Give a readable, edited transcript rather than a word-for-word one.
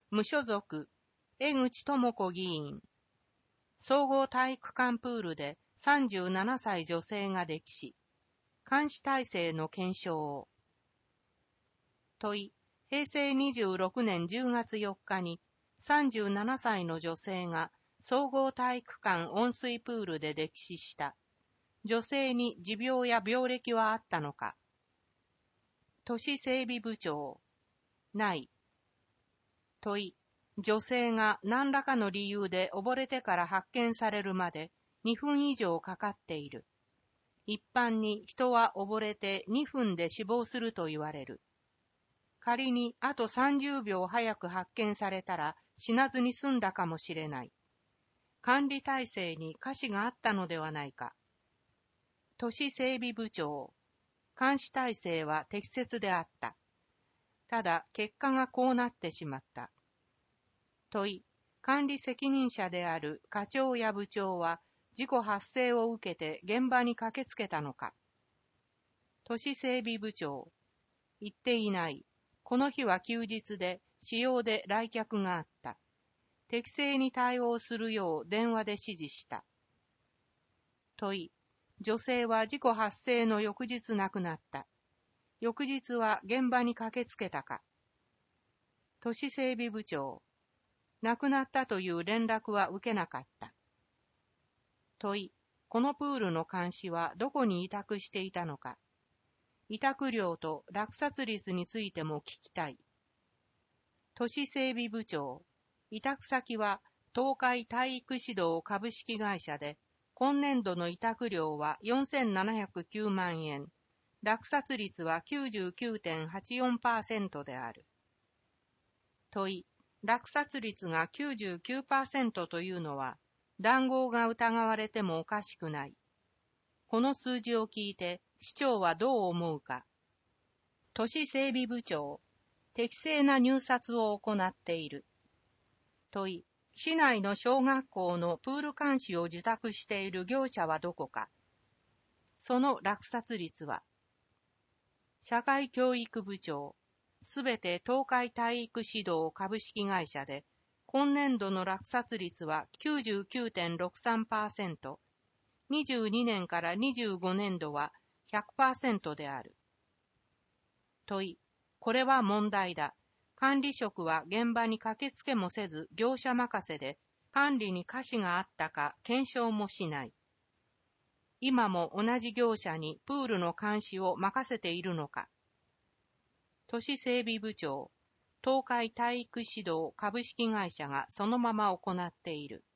無所属、江口智子議員。総合体育館プールで37歳女性が溺死。監視体制の検証を。問い、平成26年10月4日に37歳の女性が総合体育館温水プールで溺死した。女性に持病や病歴はあったのか。都市整備部長。ない。問い、女性が何らかの理由で溺れてから発見されるまで2分以上かかっている。一般に人は溺れて2分で死亡すると言われる。仮にあと30秒早く発見されたら死なずに済んだかもしれない。管理体制に瑕疵があったのではないか。都市整備部長。監視体制は適切であった。ただ結果がこうなってしまった。問い、管理責任者である課長や部長は事故発生を受けて現場に駆けつけたのか。都市整備部長。言っていない。この日は休日で私用で来客があった。適正に対応するよう電話で指示した。問い、女性は事故発生の翌日亡くなった。翌日は現場に駆けつけたか。都市整備部長。亡くなったという連絡は受けなかった。問い、このプールの監視はどこに委託していたのか。委託料と落札率についても聞きたい。都市整備部長。委託先は東海体育指導株式会社で、今年度の委託料は4709万円。落札率は 99.84% である。問い、落札率が 99% というのは、談合が疑われてもおかしくない。この数字を聞いて、市長はどう思うか。都市整備部長。適正な入札を行っている。問い、市内の小学校のプール監視を受託している業者はどこか。その落札率は。社会教育部長。すべて東海体育指導株式会社で、今年度の落札率は 99.63%、22年から25年度は 100% である。問い、これは問題だ。管理職は現場に駆けつけもせず業者任せで、管理に瑕疵があったか検証もしない。今も同じ業者にプールの監視を任せているのか。都市整備部長、東海体育指導株式会社がそのまま行っている。